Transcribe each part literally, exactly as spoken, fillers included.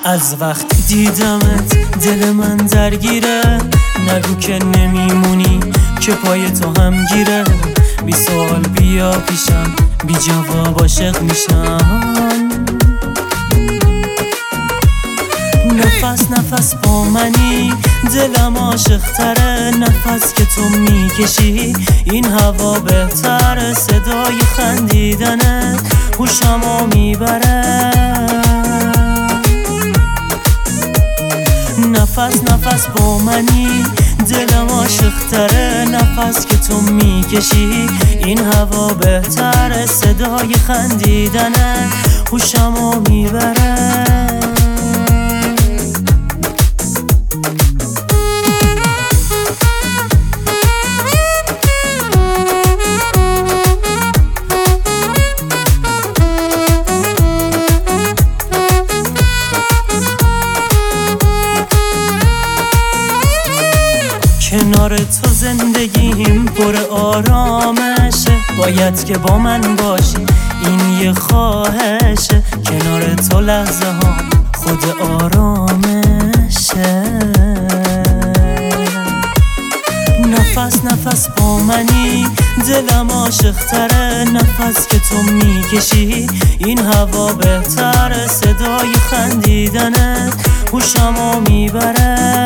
از وقتی دیدمت دل من درگیره، نگو که نمیمونی که پای تو هم گیره. بی سوال بیا پیشم، بی جواب عاشق میشم. نفس نفس با منی، دلم عاشق تره. نفس که تو میکشی این هوا بهتره. صدای خندیدنت هوشمو میبره. نفس نفس با منی، دلم عاشق تره. نفس که تو میکشی این هوا بهتره. صدای خندیدنت هوشمو میبره. کنار تو زندگیم پر آرامشه. باید که با من باشی، این یه خواهشه. کنار تو لحظه ها خود آرامشه. نفس نفس با منی، دلم عاشق تره. نفس که تو میکشی این هوا بهتره. صدای خندیدنت هوشمو میبره.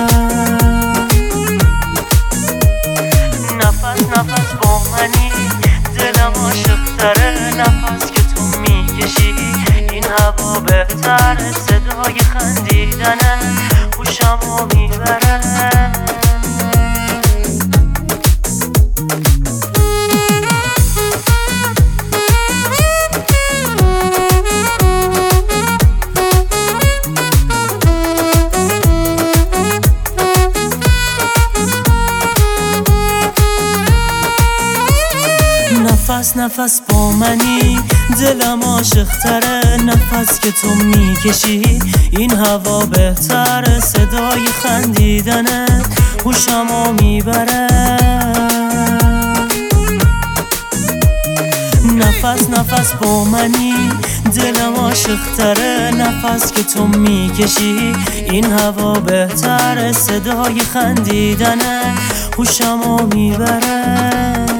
نفس نفس با منی، دلم عاشق تره. نفس که تو میکشی این هوا بهتره. صدای خندیدنت هوشمو میبره. نفس نفس با منی، دلم عاشق تره. نفس که تو میکشی این هوا بهتره. صدای خندیدنت هوشمو میبره. نفس نفس با منی، دلم عاشق تره. نفس که تو میکشی این هوا بهتره. صدای خندیدنت هوشمو میبره.